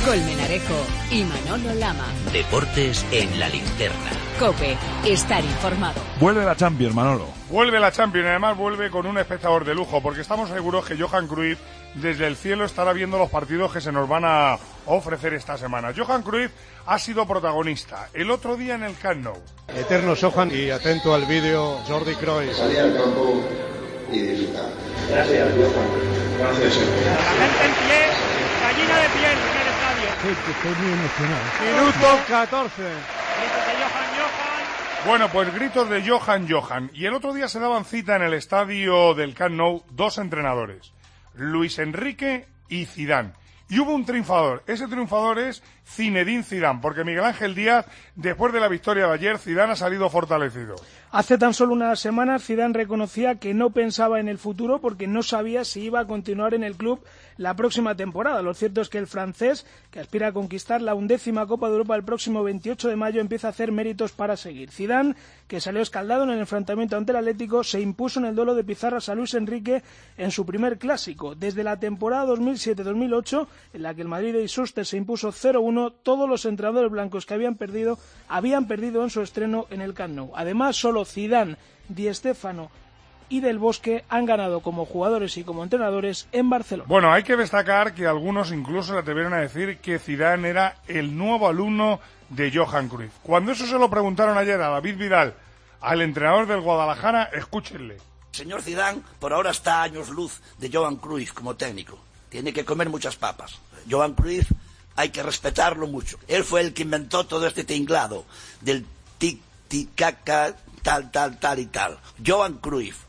Colmenarejo y Manolo Lama. Deportes en la linterna. COPE, estar informado. Vuelve la Champions, Manolo. Vuelve la Champions y además vuelve con un espectador de lujo, porque estamos seguros que Johan Cruyff desde el cielo estará viendo los partidos que se nos van a ofrecer esta semana. Johan Cruyff ha sido protagonista el otro día en el Camp Nou. Eterno Johan, y atento al vídeo Jordi Cruyff. Salir al campo y disfrutar. Gracias, Johan. Gracias. La gente en pie, gallina de piel en el estadio. Sí, estoy muy emocionado. Minuto 14. Gritos de Johan. Bueno, pues gritos de Johan. Y el otro día se daban cita en el estadio del Camp Nou dos entrenadores, Luis Enrique y Zidane. Y hubo un triunfador. Ese triunfador es Zinedine Zidane, porque Miguel Ángel Díaz, después de la victoria de ayer, Zidane ha salido fortalecido. Hace tan solo unas semanas Zidane reconocía que no pensaba en el futuro porque no sabía si iba a continuar en el club la próxima temporada. Lo cierto es que el francés, que aspira a conquistar la 11ª Copa de Europa el próximo 28 de mayo, empieza a hacer méritos para seguir. Zidane, que salió escaldado en el enfrentamiento ante el Atlético, se impuso en el duelo de pizarras a Luis Enrique en su primer clásico. Desde la temporada 2007-2008, en la que el Madrid de Isuster se impuso 0-1, todos los entrenadores blancos que habían perdido en su estreno en el Camp Nou. Además, solo Zidane, Di Stéfano y Del Bosque han ganado como jugadores y como entrenadores en Barcelona. Bueno, hay que destacar que algunos incluso le atrevieron a decir que Zidane era el nuevo alumno de Johan Cruyff. Cuando eso se lo preguntaron ayer a David Vidal, al entrenador del Guadalajara, escúchenle. Señor Zidane, por ahora está a años luz de Johan Cruyff como técnico. Tiene que comer muchas papas. Johan Cruyff hay que respetarlo mucho. Él fue el que inventó todo este tinglado del tic-tic-caca, tal y tal. Johan Cruyff,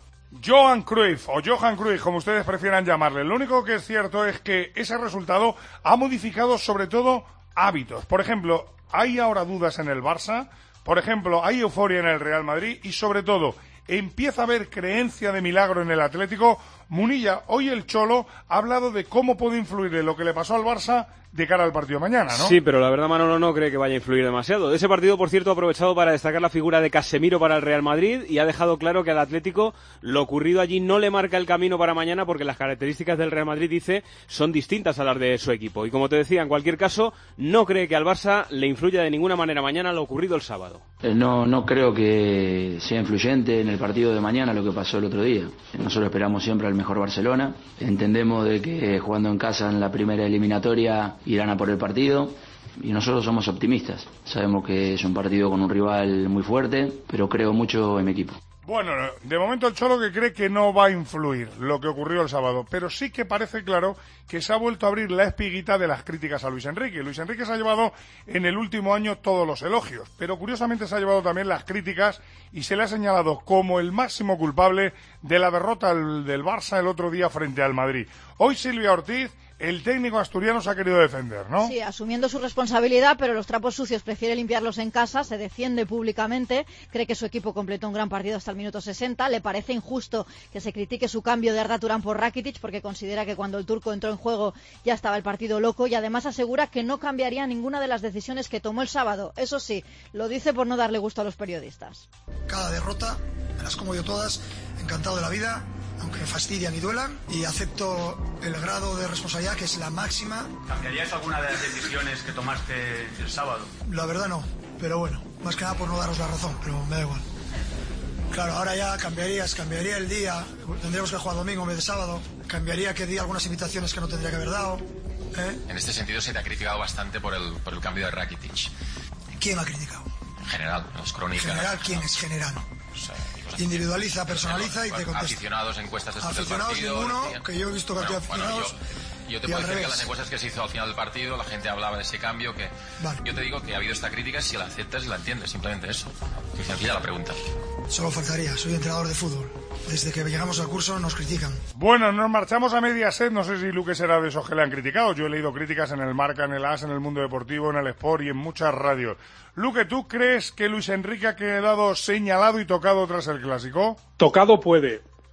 o Johan Cruyff, como ustedes prefieran llamarle. Lo único que es cierto es que ese resultado ha modificado sobre todo hábitos. Por ejemplo, hay ahora dudas en el Barça, por ejemplo, hay euforia en el Real Madrid y sobre todo empieza a haber creencia de milagro en el Atlético. Munilla, hoy el Cholo ha hablado de cómo puede influir en lo que le pasó al Barça de cara al partido de mañana, ¿no? Sí, pero la verdad Manolo no cree que vaya a influir demasiado. De ese partido, por cierto, ha aprovechado para destacar la figura de Casemiro para el Real Madrid y ha dejado claro que al Atlético lo ocurrido allí no le marca el camino para mañana porque las características del Real Madrid, dice, son distintas a las de su equipo. Y como te decía, en cualquier caso, no cree que al Barça le influya de ninguna manera mañana lo ocurrido el sábado. No creo que sea influyente en el partido de mañana lo que pasó el otro día. Nosotros esperamos siempre al mejor Barcelona. Entendemos de que jugando en casa en la primera eliminatoria irán a por el partido y nosotros somos optimistas. Sabemos que es un partido con un rival muy fuerte, pero creo mucho en mi equipo. Bueno, de momento el Cholo que cree que no va a influir lo que ocurrió el sábado, pero sí que parece claro que se ha vuelto a abrir la espiguita de las críticas a Luis Enrique. Luis Enrique se ha llevado en el último año todos los elogios, pero curiosamente se ha llevado también las críticas y se le ha señalado como el máximo culpable de la derrota del Barça el otro día frente al Madrid. Hoy Silvia Ortiz, el técnico asturiano, se ha querido defender, ¿no? Sí, asumiendo su responsabilidad, pero los trapos sucios prefiere limpiarlos en casa, se defiende públicamente, cree que su equipo completó un gran partido hasta el minuto 60, le parece injusto que se critique su cambio de Arda Turán por Rakitic, porque considera que cuando el turco entró en juego ya estaba el partido loco, y además asegura que no cambiaría ninguna de las decisiones que tomó el sábado. Eso sí, lo dice por no darle gusto a los periodistas. Cada derrota, me las como yo todas, encantado de la vida, aunque fastidian y duelan, y acepto el grado de responsabilidad que es la máxima. ¿Cambiarías alguna de las decisiones que tomaste el sábado? La verdad no, pero bueno, más que nada por no daros la razón, pero me da igual. Claro, ahora ya cambiaría el día, tendríamos que jugar domingo en vez de sábado, cambiaría que di algunas invitaciones que no tendría que haber dado. En este sentido se te ha criticado bastante por el cambio de Rakitic. ¿Quién ha criticado? En general, las crónicas. ¿En general quién es general? Individualiza, personaliza y te contesta. Aficionados, encuestas después del partido. Aficionados ninguno, que yo he visto cantidad de aficionados. Yo te puedo decir que las encuestas que se hizo al final del partido, la gente hablaba de ese cambio, que vale. Yo te digo que ha habido esta crítica si la aceptas y la entiendes, simplemente eso. Muy sencilla la pregunta. Solo faltaría, soy entrenador de fútbol. Desde que llegamos al curso nos critican. Bueno, nos marchamos a Mediaset, no sé si Luque será de esos que le han criticado. Yo he leído críticas en el Marca, en el AS, en el Mundo Deportivo, en el Sport y en muchas radios. Luque, ¿tú crees que Luis Enrique ha quedado señalado y tocado tras el Clásico? Tocado puede.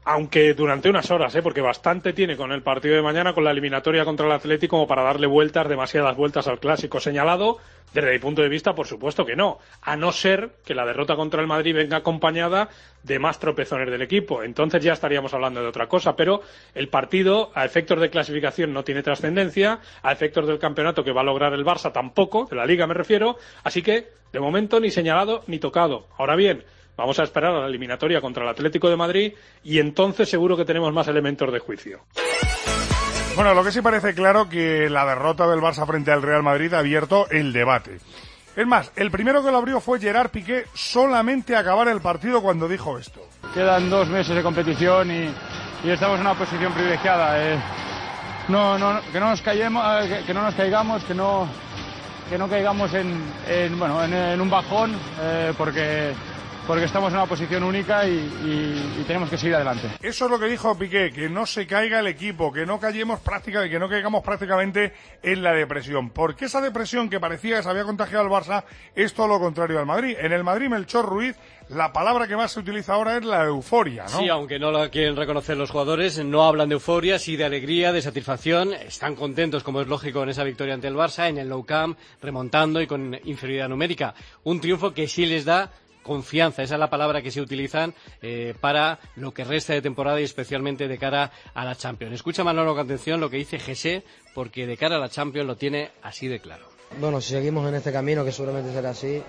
aunque durante unas horas, porque bastante tiene con el partido de mañana, con la eliminatoria contra el Atlético, como para darle demasiadas vueltas al clásico señalado. Desde mi punto de vista, por supuesto que no, a no ser que la derrota contra el Madrid venga acompañada de más tropezones del equipo. Entonces ya estaríamos hablando de otra cosa, pero el partido, a efectos de clasificación, no tiene trascendencia, a efectos del campeonato que va a lograr el Barça tampoco, de la Liga me refiero, así que, de momento, ni señalado ni tocado. Ahora bien, vamos a esperar a la eliminatoria contra el Atlético de Madrid y entonces seguro que tenemos más elementos de juicio. Bueno, lo que sí parece claro que la derrota del Barça frente al Real Madrid ha abierto el debate. Es más, el primero que lo abrió fue Gerard Piqué solamente a acabar el partido cuando dijo esto. Quedan 2 meses de competición y estamos en una posición privilegiada. Que no nos caigamos, que no caigamos en un bajón, porque estamos en una posición única y tenemos que seguir adelante. Eso es lo que dijo Piqué, que no se caiga el equipo, que no caigamos prácticamente en la depresión. Porque esa depresión que parecía que se había contagiado al Barça es todo lo contrario al Madrid. En el Madrid, Melchor Ruiz, la palabra que más se utiliza ahora es la euforia, ¿no? Sí, aunque no la quieren reconocer los jugadores, no hablan de euforia, sí de alegría, de satisfacción. Están contentos, como es lógico, en esa victoria ante el Barça, en el Nou Camp, remontando y con inferioridad numérica. Un triunfo que sí les da confianza, esa es la palabra que se utilizan para lo que resta de temporada y especialmente de cara a la Champions. Escucha, Manolo, con atención lo que dice José, porque de cara a la Champions lo tiene así de claro. Bueno, si seguimos en este camino, que seguramente será así,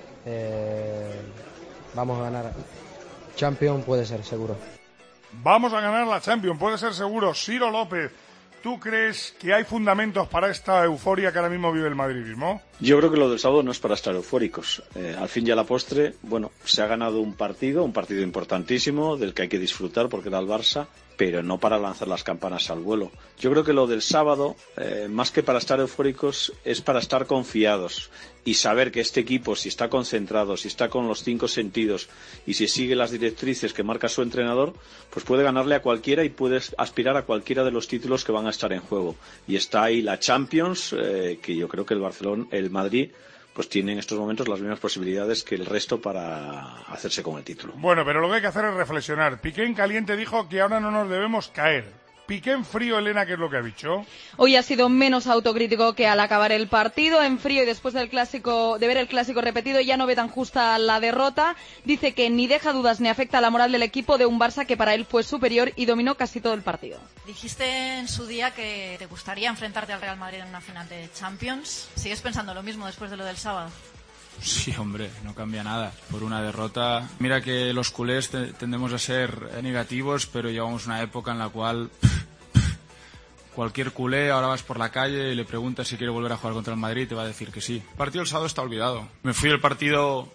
vamos a ganar. Champions puede ser, seguro. Vamos a ganar la Champions, puede ser seguro. Ciro López, ¿tú crees que hay fundamentos para esta euforia que ahora mismo vive el madridismo? Yo creo que lo del sábado no es para estar eufóricos. Al fin y a la postre, bueno, se ha ganado un partido importantísimo, del que hay que disfrutar porque era el Barça, pero no para lanzar las campanas al vuelo. Yo creo que lo del sábado, más que para estar eufóricos, es para estar confiados y saber que este equipo, si está concentrado, si está con los 5 sentidos y si sigue las directrices que marca su entrenador, pues puede ganarle a cualquiera y puede aspirar a cualquiera de los títulos que van a estar en juego. Y está ahí la Champions, que yo creo que el Madrid pues tiene en estos momentos las mismas posibilidades que el resto para hacerse con el título. Bueno, pero lo que hay que hacer es reflexionar. Piqué en caliente dijo que ahora no nos debemos caer. Piqué en frío, Elena, ¿qué es lo que ha dicho? Hoy ha sido menos autocrítico que al acabar el partido. En frío y después de ver el clásico repetido, ya no ve tan justa la derrota. Dice que ni deja dudas ni afecta a la moral del equipo de un Barça que para él fue superior y dominó casi todo el partido. Dijiste en su día que te gustaría enfrentarte al Real Madrid en una final de Champions. ¿Sigues pensando lo mismo después de lo del sábado? Sí, hombre, no cambia nada. Por una derrota. Mira que los culés tendemos a ser negativos, pero llevamos una época en la cual cualquier culé, ahora vas por la calle y le preguntas si quiere volver a jugar contra el Madrid y te va a decir que sí. El partido del sábado está olvidado. Me fui del partido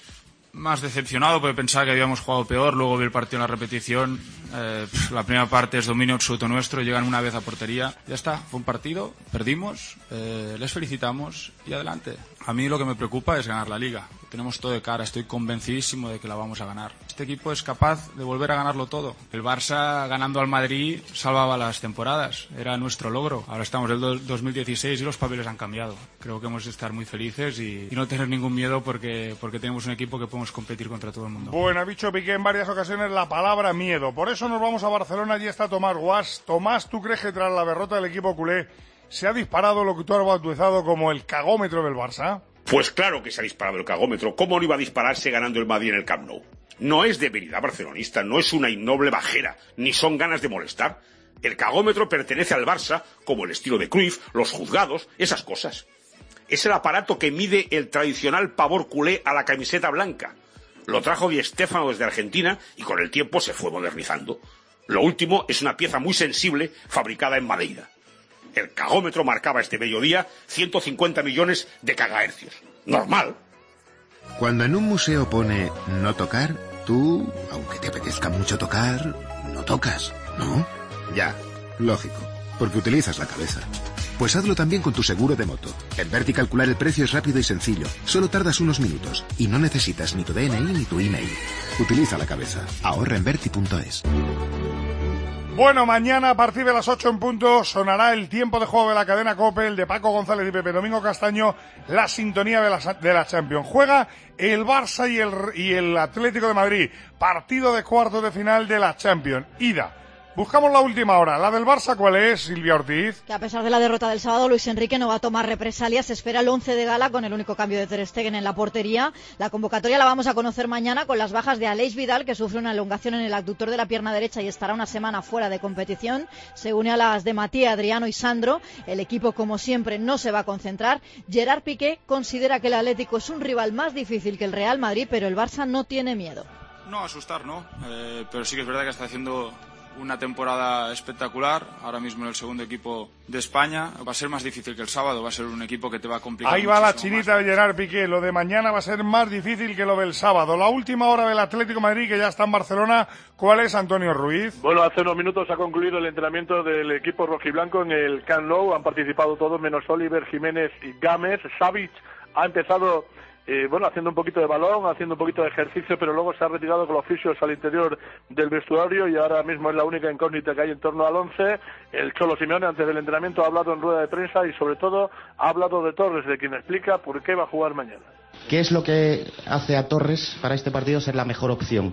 más decepcionado porque pensaba que habíamos jugado peor, luego vi el partido en la repetición, la primera parte es dominio absoluto nuestro, llegan una vez a portería, ya está, fue un partido, perdimos, les felicitamos y adelante. A mí lo que me preocupa es ganar la Liga, tenemos todo de cara, estoy convencidísimo de que la vamos a ganar. Este equipo es capaz de volver a ganarlo todo. El Barça ganando al Madrid salvaba las temporadas, era nuestro logro. Ahora estamos en el 2016 y los papeles han cambiado. Creo que hemos de estar muy felices y no tener ningún miedo porque tenemos un equipo que podemos competir contra todo el mundo. Bueno, ha dicho Piqué en varias ocasiones la palabra miedo. Por eso nos vamos a Barcelona, allí está Tomás Guas. Tomás, ¿tú crees que tras la derrota del equipo culé se ha disparado lo que tú has bautizado como el cagómetro del Barça? Pues claro que se ha disparado el cagómetro. ¿Cómo no iba a dispararse ganando el Madrid en el Camp Nou? No es debilidad barcelonista, no es una innoble bajera, ni son ganas de molestar. El cagómetro pertenece al Barça, como el estilo de Cruyff, los juzgados, esas cosas. Es el aparato que mide el tradicional pavor culé a la camiseta blanca. Lo trajo Di Stéfano desde Argentina y con el tiempo se fue modernizando. Lo último es una pieza muy sensible fabricada en Madeira. El cagómetro marcaba este mediodía 150 millones de cagahercios. Normal. Cuando en un museo pone no tocar, tú, aunque te apetezca mucho tocar, no tocas, ¿no? Ya, lógico, porque utilizas la cabeza. Pues hazlo también con tu seguro de moto. En Verti calcular el precio es rápido y sencillo. Solo tardas unos minutos y no necesitas ni tu DNI ni tu email. Utiliza la cabeza. Ahorra en Verti.es. Bueno, mañana a partir de las 8 en punto sonará el tiempo de juego de la cadena COPE, el de Paco González y Pepe Domingo Castaño, la sintonía de la Champions. Juega el Barça y el Atlético de Madrid, partido de cuartos de final de la Champions. Ida. Buscamos la última hora. ¿La del Barça cuál es, Silvia Ortiz? Que a pesar de la derrota del sábado, Luis Enrique no va a tomar represalias. Se espera el 11 de gala con el único cambio de Ter Stegen en la portería. La convocatoria la vamos a conocer mañana con las bajas de Aleix Vidal, que sufre una elongación en el abductor de la pierna derecha y estará una semana fuera de competición. Se une a las de Matías, Adriano y Sandro. El equipo, como siempre, no se va a concentrar. Gerard Piqué considera que el Atlético es un rival más difícil que el Real Madrid, pero el Barça no tiene miedo. No, asustar, ¿no? Pero sí que es verdad que está haciendo una temporada espectacular, ahora mismo en el segundo equipo de España. Va a ser más difícil que el sábado, va a ser un equipo que te va a complicar. Ahí va la chinita de Gerard Piqué, lo de mañana va a ser más difícil que lo del sábado. La última hora del Atlético de Madrid, que ya está en Barcelona, ¿cuál es, Antonio Ruiz? Bueno, hace unos minutos ha concluido el entrenamiento del equipo rojiblanco en el Camp Nou, han participado todos menos Oliver, Jiménez y Gámez. Savic ha empezado haciendo un poquito de balón, haciendo un poquito de ejercicio, pero luego se ha retirado con los fisios al interior del vestuario y ahora mismo es la única incógnita que hay en torno al 11. El Cholo Simeone, antes del entrenamiento, ha hablado en rueda de prensa y sobre todo ha hablado de Torres, de quien explica por qué va a jugar mañana. ¿Qué es lo que hace a Torres para este partido ser la mejor opción?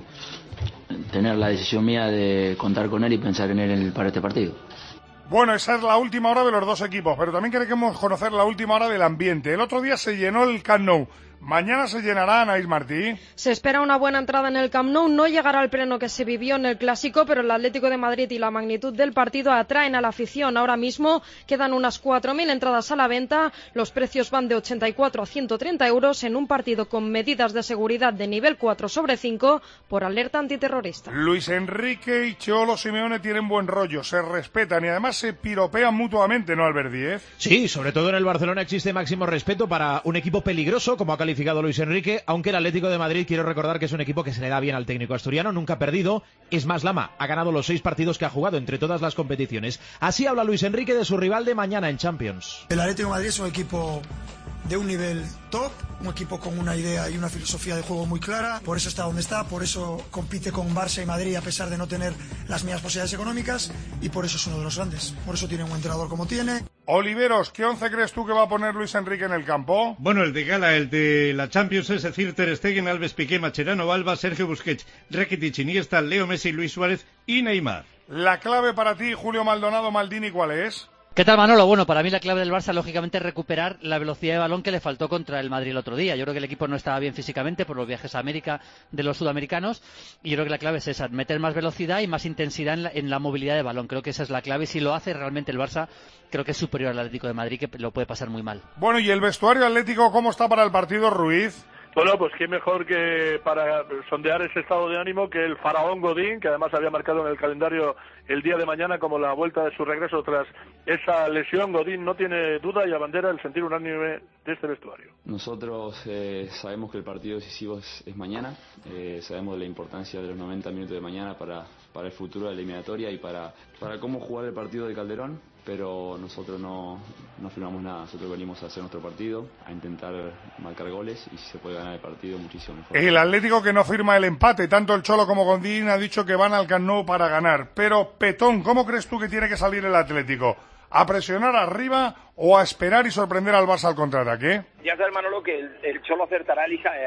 Tener la decisión mía de contar con él y pensar en él para este partido. Bueno, esa es la última hora de los dos equipos, pero también queremos conocer la última hora del ambiente. El otro día se llenó el Camp Nou. Mañana se llenará, Anaís Martí. Se espera una buena entrada en el Camp Nou. No llegará al pleno que se vivió en el Clásico, pero el Atlético de Madrid y la magnitud del partido atraen a la afición. Ahora mismo quedan unas 4.000 entradas a la venta. Los precios van de 84 a 130 euros en un partido con medidas de seguridad de nivel 4/5 por alerta antiterrorista. Luis Enrique y Cholo Simeone tienen buen rollo, se respetan y además se piropean mutuamente, ¿no, Albert Díez? Sí, sobre todo en el Barcelona existe máximo respeto para un equipo peligroso, como ha calificado Luis Enrique, aunque el Atlético de Madrid, quiero recordar que es un equipo que se le da bien al técnico asturiano, nunca ha perdido, es más, Lama ha ganado los 6 partidos que ha jugado entre todas las competiciones. Así habla Luis Enrique de su rival de mañana en Champions. El Atlético de Madrid es un equipo de un nivel top, un equipo con una idea y una filosofía de juego muy clara, por eso está donde está, por eso compite con Barça y Madrid a pesar de no tener las mismas posibilidades económicas y por eso es uno de los grandes, por eso tiene un entrenador como tiene. Oliveros, ¿qué 11 crees tú que va a poner Luis Enrique en el campo? Bueno, el de gala, el de la Champions, es decir, Ter Stegen, Alves, Piqué, Mascherano, Alba, Sergio Busquets, Rakitic, Iniesta, Leo Messi, Luis Suárez y Neymar. La clave para ti, Julio Maldonado Maldini, ¿cuál es? ¿Qué tal, Manolo? Bueno, para mí la clave del Barça, lógicamente, es recuperar la velocidad de balón que le faltó contra el Madrid el otro día. Yo creo que el equipo no estaba bien físicamente por los viajes a América de los sudamericanos y yo creo que la clave es esa, meter más velocidad y más intensidad en la movilidad de balón. Creo que esa es la clave. Si lo hace realmente el Barça, creo que es superior al Atlético de Madrid, que lo puede pasar muy mal. Bueno, ¿y el vestuario atlético cómo está para el partido, Ruiz? Bueno, pues qué mejor que para sondear ese estado de ánimo que el faraón Godín, que además había marcado en el calendario el día de mañana como la vuelta de su regreso tras esa lesión. Godín no tiene duda y abandera el sentir unánime de este vestuario. Nosotros sabemos que el partido decisivo es mañana, sabemos de la importancia de los 90 minutos de mañana para el futuro de la eliminatoria y para cómo jugar el partido de Calderón, pero nosotros no firmamos nada, nosotros venimos a hacer nuestro partido, a intentar marcar goles y si se puede ganar el partido muchísimo mejor. El Atlético que no firma el empate, tanto el Cholo como Godín ha dicho que van al Camp Nou para ganar, pero Petón, ¿cómo crees tú que tiene que salir el Atlético? ¿A presionar arriba o a esperar y sorprender al Barça al contraataque? Ya sabes, Manolo, que el Cholo acertará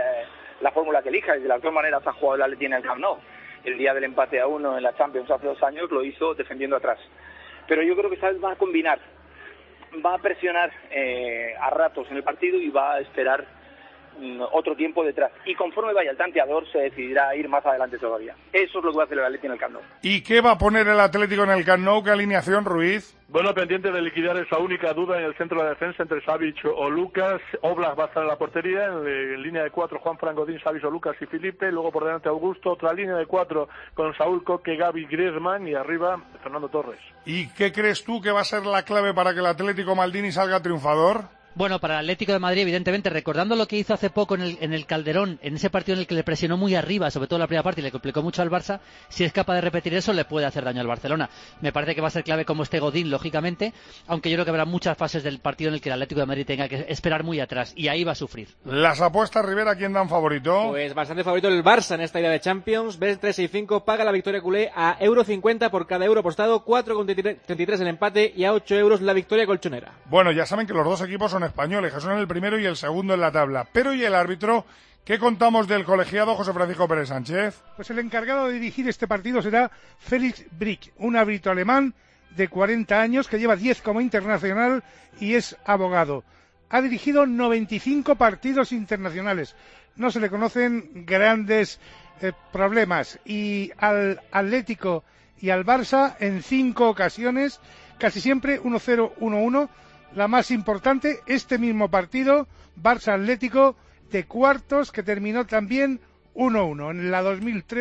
la fórmula que elija y de las dos maneras ha jugado el Atlético en el Camp Nou. El día del empate a 1 en la Champions hace 2 años lo hizo defendiendo atrás. Pero yo creo que esta vez va a combinar, va a presionar a ratos en el partido y va a esperar otro tiempo detrás. Y conforme vaya el tanteador se decidirá ir más adelante todavía. Eso es lo que va a hacer el Atlético en el Camp Nou. ¿Y qué va a poner el Atlético en el Camp Nou? ¿Qué alineación, Ruiz? Bueno, pendiente de liquidar esa única duda en el centro de la defensa entre Savic o Lucas. Oblak va a estar en la portería, en línea de 4 Juanfran, Godín, Savic o Lucas y Felipe, luego por delante Augusto, otra línea de 4 con Saúl, Coque, Gavi, Griezmann y arriba Fernando Torres. ¿Y qué crees tú que va a ser la clave para que el Atlético Maldini salga triunfador? Bueno, para el Atlético de Madrid, evidentemente, recordando lo que hizo hace poco en el Calderón, en ese partido en el que le presionó muy arriba, sobre todo en la primera parte, y le complicó mucho al Barça, si es capaz de repetir eso, le puede hacer daño al Barcelona. Me parece que va a ser clave como esté Godín, lógicamente, aunque yo creo que habrá muchas fases del partido en el que el Atlético de Madrid tenga que esperar muy atrás, y ahí va a sufrir. Las apuestas, Rivera, ¿quién dan favorito? Pues bastante favorito el Barça en esta ida de Champions. Bet365 paga la victoria culé a €1.50 por cada euro apostado, 4,33 el empate y a €8 la victoria colchonera. Bueno, ya saben que los dos equipos son españoles, que son el primero y el segundo en la tabla. Pero ¿y el árbitro? ¿Qué contamos del colegiado José Francisco Pérez Sánchez? Pues el encargado de dirigir este partido será Felix Brig, un árbitro alemán de 40 años que lleva 10 como internacional y es abogado. Ha dirigido 95 partidos internacionales. No se le conocen grandes problemas. Y al Atlético y al Barça en 5 ocasiones, casi siempre 1-0, 1-1. La más importante, este mismo partido, Barça-Atlético, de cuartos, que terminó también 1-1 en la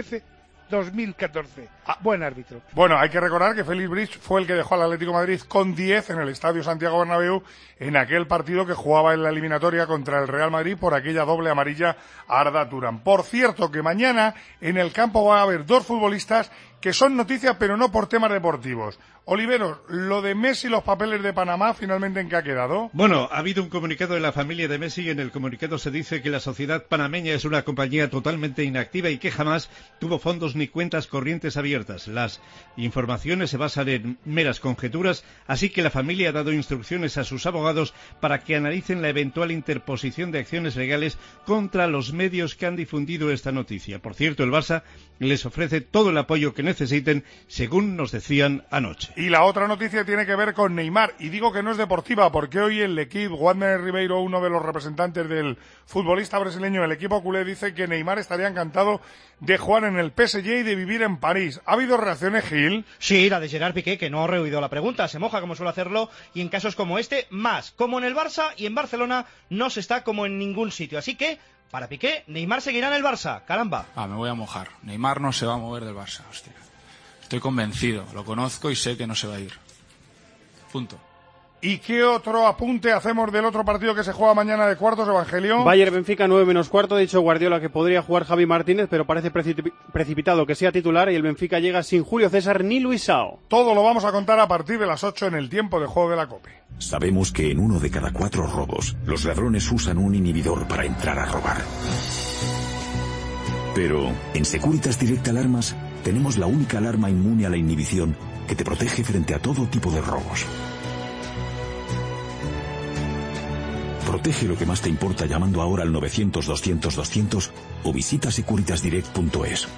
2013-2014. Buen árbitro. Bueno, hay que recordar que Félix Brig fue el que dejó al Atlético de Madrid con 10 en el Estadio Santiago Bernabéu en aquel partido que jugaba en la eliminatoria contra el Real Madrid por aquella doble amarilla a Arda Turán. Por cierto, que mañana en el campo va a haber 2 futbolistas que son noticias, pero no por temas deportivos. Oliveros, lo de Messi y los papeles de Panamá, ¿finalmente en qué ha quedado? Bueno, ha habido un comunicado de la familia de Messi y en el comunicado se dice que la sociedad panameña es una compañía totalmente inactiva y que jamás tuvo fondos ni cuentas corrientes abiertas. Las informaciones se basan en meras conjeturas, así que la familia ha dado instrucciones a sus abogados para que analicen la eventual interposición de acciones legales contra los medios que han difundido esta noticia. Por cierto, el Barça les ofrece todo el apoyo que necesiten, según nos decían anoche. Y la otra noticia tiene que ver con Neymar, y digo que no es deportiva, porque hoy el equipo, Wagner Ribeiro, uno de los representantes del futbolista brasileño, el equipo culé, dice que Neymar estaría encantado de jugar en el PSG y de vivir en París. ¿Ha habido reacciones, Gil? Sí, la de Gerard Piqué, que no ha rehuido la pregunta, se moja como suele hacerlo, y en casos como este, más. Como en el Barça y en Barcelona, no se está como en ningún sitio, así que para Piqué, Neymar seguirá en el Barça, caramba. Me voy a mojar. Neymar no se va a mover del Barça, hostia. Estoy convencido, lo conozco y sé que no se va a ir. Punto. ¿Y qué otro apunte hacemos del otro partido que se juega mañana de cuartos, Evangelio? Bayern-Benfica 9-15, ha dicho Guardiola que podría jugar Javi Martínez, pero parece precipitado que sea titular y el Benfica llega sin Julio César ni Luisao. Todo lo vamos a contar a partir de las 8 en el tiempo de juego de la COPE. Sabemos que en 1 de cada 4 robos, los ladrones usan un inhibidor para entrar a robar. Pero en Securitas Direct Alarmas tenemos la única alarma inmune a la inhibición que te protege frente a todo tipo de robos. Protege lo que más te importa llamando ahora al 900-200-200 o visita securitasdirect.es.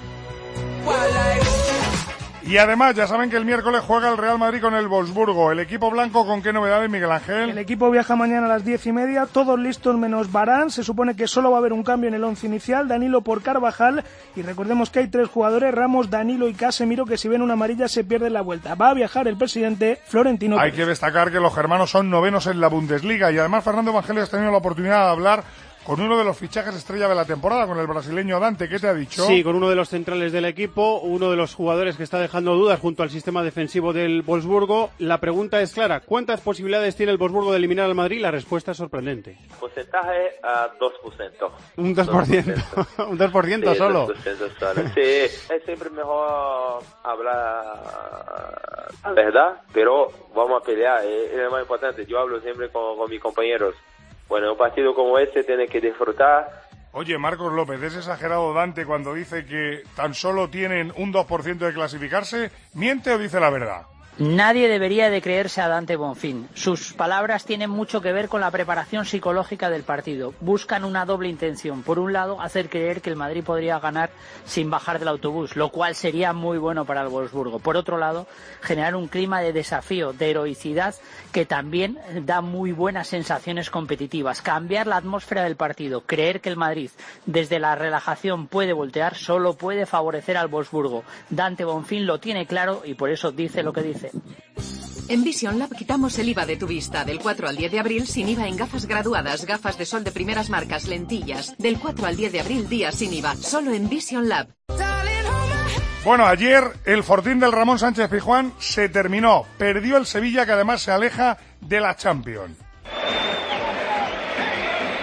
Y además, ya saben que el miércoles juega el Real Madrid con el Wolfsburgo. ¿El equipo blanco con qué novedades, Miguel Ángel? El equipo viaja mañana a las 10:30, todos listos menos Varane. Se supone que solo va a haber un cambio en el once inicial, Danilo por Carvajal. Y recordemos que hay 3 jugadores, Ramos, Danilo y Casemiro, que si ven una amarilla se pierden la vuelta. Va a viajar el presidente Florentino Pérez. Hay que destacar que los germanos son novenos en la Bundesliga. Y además, Fernando Evangelio, has tenido la oportunidad de hablar con uno de los fichajes estrella de la temporada, con el brasileño Dante. ¿Qué te ha dicho? Sí, con uno de los centrales del equipo, uno de los jugadores que está dejando dudas junto al sistema defensivo del Wolfsburgo. La pregunta es clara, ¿cuántas posibilidades tiene el Wolfsburgo de eliminar al Madrid? La respuesta es sorprendente. Porcentaje a 2%. Un 2%, un 2% sí, solo. 2% solo. Sí, es siempre mejor hablar la verdad, pero vamos a pelear, es lo más importante. Yo hablo siempre con mis compañeros. Bueno, un partido como este tiene que disfrutar. Oye, Marcos López, ¿es exagerado Dante cuando dice que tan solo tienen un 2% de clasificarse? ¿Miente o dice la verdad? Nadie debería de creerse a Dante Bonfín. Sus palabras tienen mucho que ver con la preparación psicológica del partido. Buscan una doble intención. Por un lado, hacer creer que el Madrid podría ganar sin bajar del autobús, lo cual sería muy bueno para el Wolfsburgo. Por otro lado, generar un clima de desafío, de heroicidad, que también da muy buenas sensaciones competitivas. Cambiar la atmósfera del partido, creer que el Madrid desde la relajación puede voltear, solo puede favorecer al Wolfsburgo. Dante Bonfín lo tiene claro y por eso dice lo que dice. En Vision Lab quitamos el IVA de tu vista. Del 4 al 10 de abril sin IVA en gafas graduadas, gafas de sol de primeras marcas, lentillas. Del 4 al 10 de abril, días sin IVA. Solo en Vision Lab. Bueno, ayer el fortín del Ramón Sánchez Pizjuán se terminó. Perdió el Sevilla, que además se aleja de la Champions.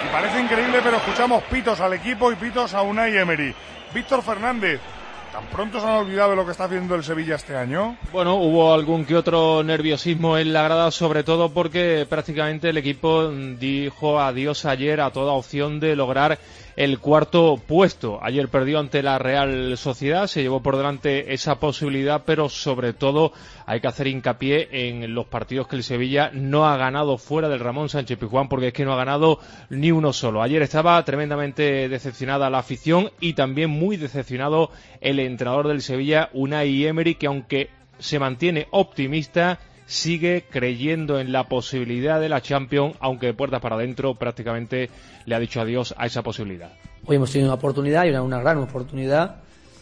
Y parece increíble, pero escuchamos pitos al equipo y pitos a Unai Emery. Víctor Fernández, ¿tan pronto se han olvidado de lo que está haciendo el Sevilla este año? Bueno, hubo algún que otro nerviosismo en la grada, sobre todo porque prácticamente el equipo dijo adiós ayer a toda opción de lograr el cuarto puesto. Ayer perdió ante la Real Sociedad, se llevó por delante esa posibilidad, pero sobre todo hay que hacer hincapié en los partidos que el Sevilla no ha ganado fuera del Ramón Sánchez Pizjuán, porque es que no ha ganado ni uno solo. Ayer estaba tremendamente decepcionada la afición y también muy decepcionado el entrenador del Sevilla, Unai Emery, que aunque se mantiene optimista, sigue creyendo en la posibilidad de la Champions, aunque de puertas para adentro prácticamente le ha dicho adiós a esa posibilidad. Hoy hemos tenido una oportunidad y una gran oportunidad,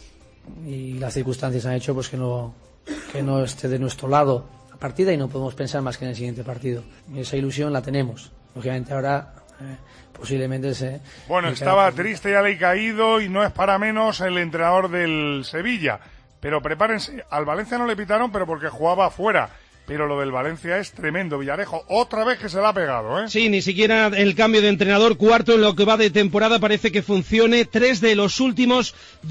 y las circunstancias han hecho pues que no esté de nuestro lado la partida y no podemos pensar más que en el siguiente partido. Y esa ilusión la tenemos. Lógicamente ahora posiblemente se... Bueno, estaba triste y alicaído y no es para menos el entrenador del Sevilla. Pero prepárense, al Valencia no le pitaron, pero porque jugaba afuera. Pero lo del Valencia es tremendo. Villarejo, otra vez que se la ha pegado, ¿eh? Sí, ni siquiera el cambio de entrenador, cuarto en lo que va de temporada, parece que funcione. 3 de los últimos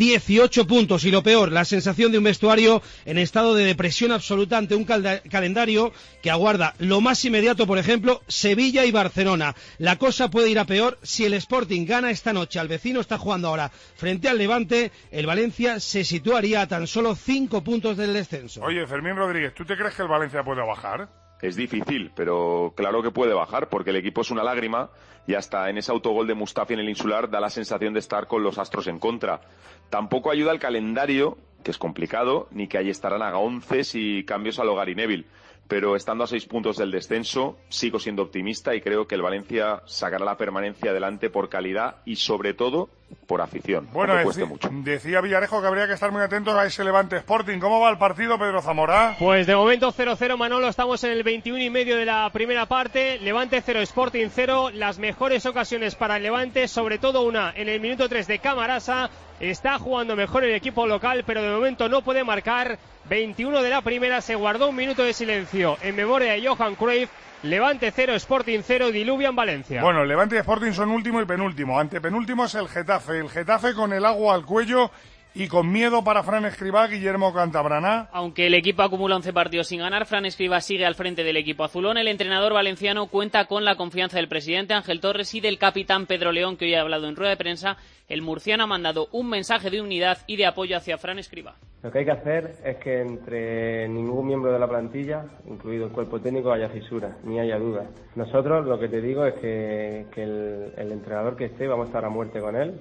18 puntos. Y lo peor, la sensación de un vestuario en estado de depresión absoluta ante un calendario que aguarda lo más inmediato, por ejemplo, Sevilla y Barcelona. La cosa puede ir a peor si el Sporting gana esta noche. Al vecino está jugando ahora frente al Levante. El Valencia se situaría a tan solo 5 puntos del descenso. Oye, Fermín Rodríguez, ¿tú te crees que el Valencia puede bajar? Es difícil, pero claro que puede bajar, porque el equipo es una lágrima y hasta en ese autogol de Mustafi en el Insular da la sensación de estar con los astros en contra. Tampoco ayuda el calendario, que es complicado, ni que ahí estarán a 11 y cambios a lo Gary Neville. Pero estando a 6 puntos del descenso, sigo siendo optimista y creo que el Valencia sacará la permanencia adelante por calidad y sobre todo por afición. Bueno, mucho. Decía Villarejo que habría que estar muy atentos a ese Levante Sporting. ¿Cómo va el partido, Pedro Zamora? Pues de momento 0-0, Manolo, estamos en el 21 y medio de la primera parte. Levante 0, Sporting 0. Las mejores ocasiones para el Levante, sobre todo una en el minuto 3 de Camarasa. Está jugando mejor el equipo local, pero de momento no puede marcar. 21 de la primera, se guardó un minuto de silencio en memoria de Johan Cruyff. Levante 0, Sporting 0, diluvia en Valencia. Bueno, Levante y Sporting son último y penúltimo. Antepenúltimo es el Getafe. El Getafe con el agua al cuello y con miedo para Fran Escribá, Guillermo Cantabrana. Aunque el equipo acumula 11 partidos sin ganar, Fran Escribá sigue al frente del equipo azulón. El entrenador valenciano cuenta con la confianza del presidente Ángel Torres y del capitán Pedro León, que hoy ha hablado en rueda de prensa. El murciano ha mandado un mensaje de unidad y de apoyo hacia Fran Escribá. Lo que hay que hacer es que entre ningún miembro de la plantilla, incluido el cuerpo técnico, haya fisuras, ni haya dudas. Nosotros, lo que te digo es que el entrenador que esté, vamos a estar a muerte con él.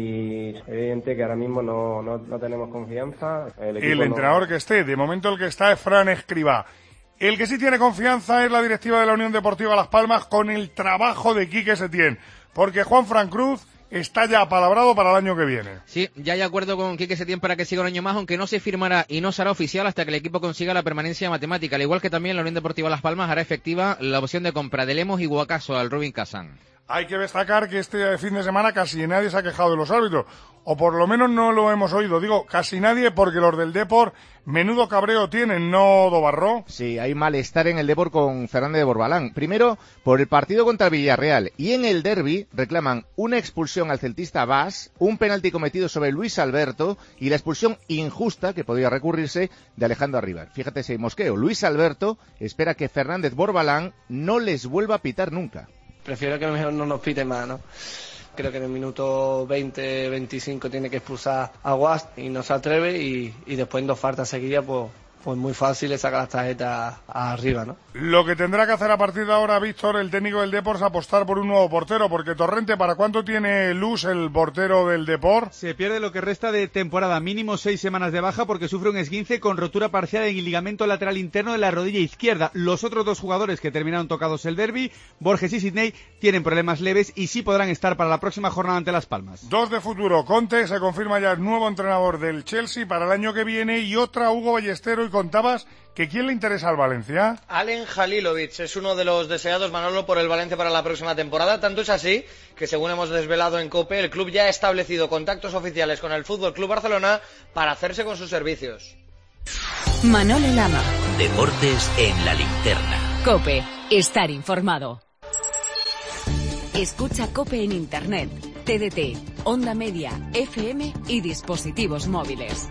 Y es evidente que ahora mismo no tenemos confianza. El entrenador que esté, de momento el que está es Fran Escribá. El que sí tiene confianza es la directiva de la Unión Deportiva Las Palmas con el trabajo de Quique Setién, porque Juanfran Cruz está ya apalabrado para el año que viene. Sí, ya hay acuerdo con Quique Setién para que siga un año más, aunque no se firmará y no será oficial hasta que el equipo consiga la permanencia matemática, al igual que también la Unión Deportiva Las Palmas hará efectiva la opción de compra de Lemos y Guacaso al Rubin Kazan. Hay que destacar que este fin de semana casi nadie se ha quejado de los árbitros, o por lo menos no lo hemos oído. Digo, casi nadie, porque los del Depor menudo cabreo tienen, ¿no, Dobarró? Sí, hay malestar en el Depor con Fernández de Borbalán. Primero, por el partido contra el Villarreal, y en el derbi reclaman una expulsión al celtista Bas, un penalti cometido sobre Luis Alberto y la expulsión injusta, que podría recurrirse, de Alejandro Arribar. Fíjate ese mosqueo. Luis Alberto espera que Fernández Borbalán no les vuelva a pitar nunca. Prefiero que mejor no nos pite más, ¿no? Creo que en el minuto 20-25 tiene que expulsar a Guas y no se atreve y después en 2 faltas seguidas pues muy fácil le saca las tarjetas arriba, ¿no? Lo que tendrá que hacer a partir de ahora, Víctor, el técnico del Depor, es apostar por un nuevo portero, porque Torrente, ¿para cuánto tiene Luz, el portero del Depor? Se pierde lo que resta de temporada, mínimo 6 semanas de baja, porque sufre un esguince con rotura parcial en el ligamento lateral interno de la rodilla izquierda. Los otros 2 jugadores que terminaron tocados el derbi, Borges y Sidney, tienen problemas leves y sí podrán estar para la próxima jornada ante Las Palmas. 2 de futuro. Conte se confirma ya el nuevo entrenador del Chelsea para el año que viene, y otra, Hugo Ballestero. Y contabas que ¿quién le interesa al Valencia? Alen Halilovic es uno de los deseados, Manolo, por el Valencia para la próxima temporada. Tanto es así que, según hemos desvelado en COPE, el club ya ha establecido contactos oficiales con el Fútbol Club Barcelona para hacerse con sus servicios. Manolo Lama. Deportes en la linterna. COPE. Estar informado. Escucha COPE en Internet, TDT, onda media, FM y dispositivos móviles.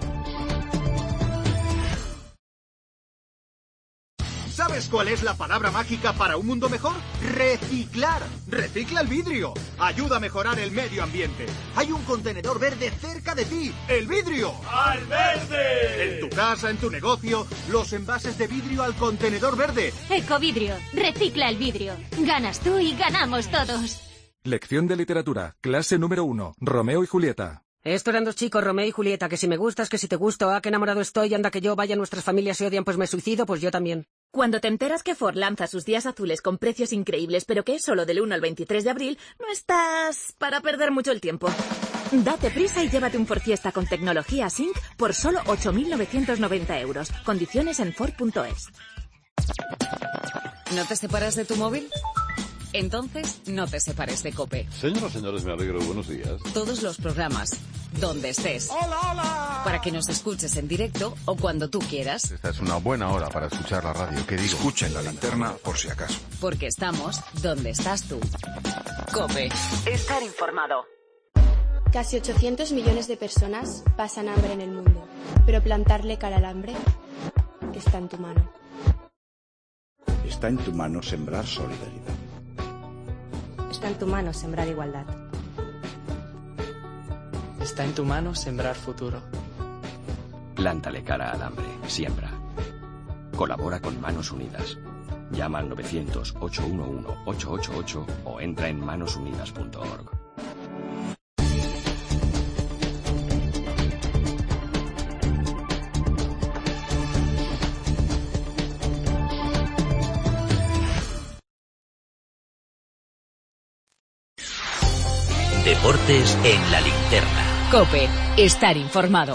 ¿Sabes cuál es la palabra mágica para un mundo mejor? Reciclar. Recicla el vidrio. Ayuda a mejorar el medio ambiente. Hay un contenedor verde cerca de ti. ¡El vidrio! ¡Al verde! En tu casa, en tu negocio, los envases de vidrio al contenedor verde. Ecovidrio. Recicla el vidrio. Ganas tú y ganamos todos. Lección de literatura. Clase número 1. Romeo y Julieta. Esto eran dos chicos, Romeo y Julieta, que si me gustas, que si te gusto, que enamorado estoy, anda que yo, vaya, nuestras familias se odian, pues me suicido, pues yo también. Cuando te enteras que Ford lanza sus días azules con precios increíbles, pero que es solo del 1 al 23 de abril, no estás para perder mucho el tiempo. Date prisa y llévate un Ford Fiesta con tecnología Sync por solo 8.990 euros. Condiciones en Ford.es. ¿No te separas de tu móvil? Entonces, no te separes de COPE. Señoras y señores, me alegro. Buenos días. Todos los programas, donde estés. ¡Hola, hola! Para que nos escuches en directo o cuando tú quieras. Esta es una buena hora para escuchar la radio. ¿Qué digo? Escuchen la linterna por si acaso. Porque estamos donde estás tú. COPE. Estar informado. Casi 800 millones de personas pasan hambre en el mundo. Pero plantarle cara al hambre está en tu mano. Está en tu mano sembrar solidaridad. Está en tu mano sembrar igualdad. Está en tu mano sembrar futuro. Plántale cara al hambre. Siembra. Colabora con Manos Unidas. Llama al 900-811-888 o entra en manosunidas.org. Deportes en la linterna. COPE. Estar informado.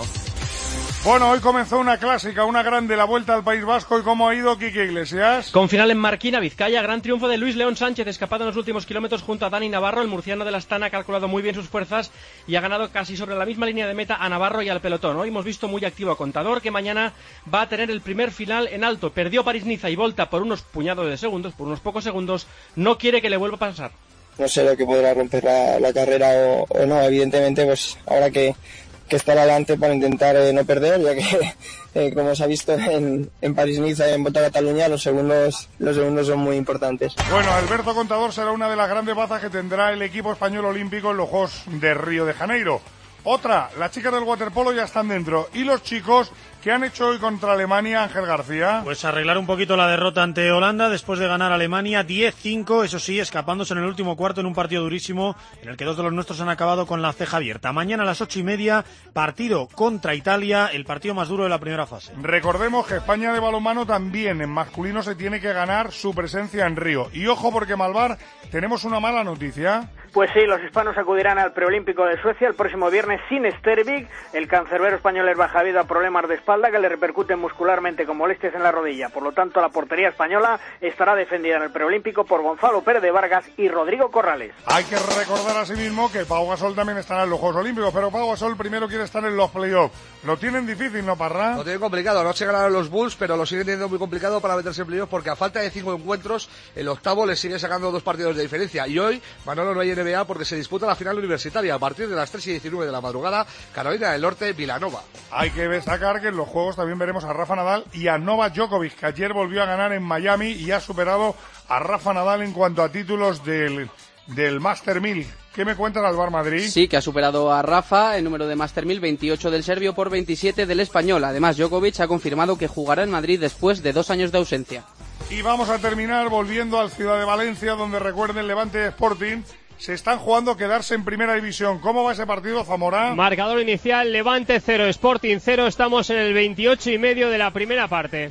Bueno, hoy comenzó una clásica, una grande, la Vuelta al País Vasco. ¿Y cómo ha ido, Quique Iglesias? Con final en Marquina, Vizcaya, gran triunfo de Luis León Sánchez, escapado en los últimos kilómetros junto a Dani Navarro. El murciano de la Astana ha calculado muy bien sus fuerzas y ha ganado casi sobre la misma línea de meta a Navarro y al pelotón. Hoy hemos visto muy activo a Contador, que mañana va a tener el primer final en alto. Perdió París-Niza y Volta por unos puñados de segundos, por unos pocos segundos. No quiere que le vuelva a pasar. No sé lo que podrá romper la carrera o no. Evidentemente, pues habrá que estar adelante para intentar no perder, ya que como se ha visto en París-Niza y en Volta a Cataluña, los segundos son muy importantes. Bueno, Alberto Contador será una de las grandes bazas que tendrá el equipo español olímpico en los Juegos de Río de Janeiro. Otra, las chicas del waterpolo ya están dentro. Y los chicos, ¿qué han hecho hoy contra Alemania, Ángel García? Pues arreglar un poquito la derrota ante Holanda después de ganar a Alemania 10-5, eso sí, escapándose en el último cuarto en un partido durísimo en el que dos de los nuestros han acabado con la ceja abierta. Mañana a las 8:30, partido contra Italia, el partido más duro de la primera fase. Recordemos que España de balonmano también en masculino se tiene que ganar su presencia en Río. Y ojo, porque Malvar, tenemos una mala noticia. Pues sí, los hispanos acudirán al preolímpico de Suecia el próximo viernes sin Stervik. El cancerbero español es baja debido a problemas de espalda que le repercuten muscularmente con molestias en la rodilla. Por lo tanto, la portería española estará defendida en el preolímpico por Gonzalo Pérez de Vargas y Rodrigo Corrales. Hay que recordar asimismo que Pau Gasol también estará en los Juegos Olímpicos, pero Pau Gasol primero quiere estar en los playoffs. Lo tienen difícil, ¿no, Parra? Lo tienen complicado. Anoche ganaron los Bulls, pero lo siguen teniendo muy complicado para meterse en playoffs porque a falta de 5 encuentros, el octavo les sigue sacando 2 partidos de diferencia. Y hoy, Manolo, no hay NBA porque se disputa la final universitaria a partir de las 3:19 de la madrugada, Carolina del Norte, Vilanova. Hay que destacar que en los Juegos también veremos a Rafa Nadal y a Novak Djokovic, que ayer volvió a ganar en Miami y ha superado a Rafa Nadal en cuanto a títulos del Master 1000. ¿Qué me cuentas, Alvar Madrid? Sí, que ha superado a Rafa, el número de Master 1000, 28 del serbio por 27 del español. Además, Djokovic ha confirmado que jugará en Madrid después de 2 años de ausencia. Y vamos a terminar volviendo al Ciudad de Valencia, donde recuerden Levante Sporting. Se están jugando quedarse en primera división. ¿Cómo va ese partido, Zamora? Marcador inicial, Levante 0, Sporting 0. Estamos en el 28,5 de la primera parte.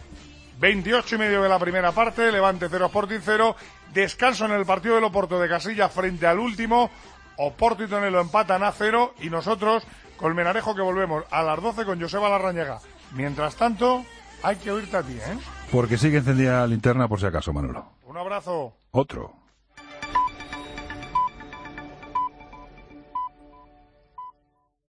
28,5 de la primera parte, Levante 0, Sporting 0. Descanso en el partido del Oporto de Casilla frente al último. Oporto y Tonelo empatan a 0. Y nosotros, Colmenarejo, que volvemos a las 12 con Joseba Larrañaga. Mientras tanto, hay que oírte a ti, ¿eh? Porque sigue encendida la linterna por si acaso, Manolo. Un abrazo. Otro.